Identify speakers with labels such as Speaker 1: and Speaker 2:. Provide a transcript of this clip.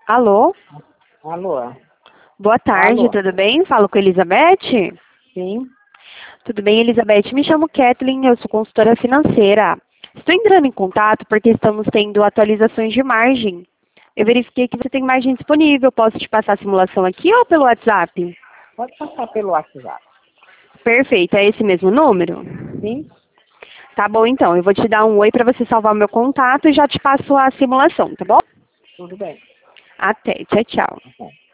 Speaker 1: Alô?
Speaker 2: Alô?
Speaker 1: Boa tarde,
Speaker 2: Alô?
Speaker 1: tudo bem? Falo com Elizabeth?
Speaker 2: Sim?
Speaker 1: Tudo bem, Elizabeth? Me chamo Kathleen, eu sou consultora financeira. Estou entrando em contato porque estamos tendo atualizações de margem. Eu verifiquei que você tem margem disponível. Posso te passar a simulação aqui ou pelo WhatsApp?
Speaker 2: Pode passar pelo WhatsApp.
Speaker 1: Perfeito, é esse mesmo número?
Speaker 2: Sim?
Speaker 1: Tá bom, então. Eu vou te dar um oi para você salvar o meu contato e já te passo a simulação, tá bom?
Speaker 2: Tudo bem.
Speaker 1: Até. Tchau, tchau.
Speaker 2: Tá.